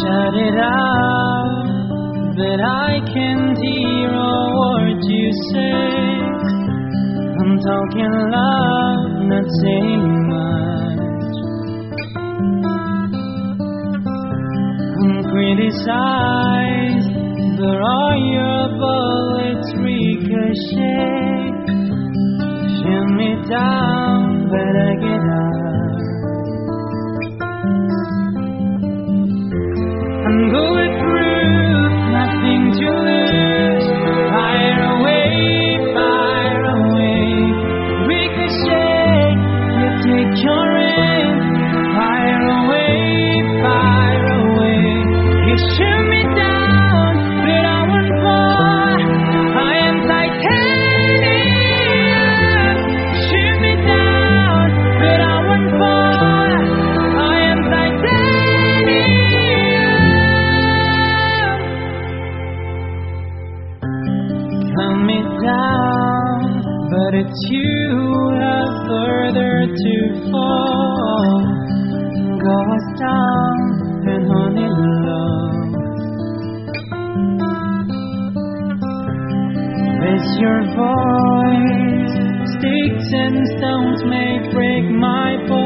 Shut it out, but I can't hear a word you say. I'm talking loud, not saying much. I'm criticized, but all your bullets ricochet. Shoot me down, but I get up. I'm bulletproof, nothing to lose. Fire away, ricochet. You take your aim. Fire away. You shoot me down, but I won't fall. I am titanium. Shoot me down, but I won't fall. I am titanium. Cut me down, but it's you who have further to fall. Go us down and honey love. Raise your voice. Sticks and stones may break my voice.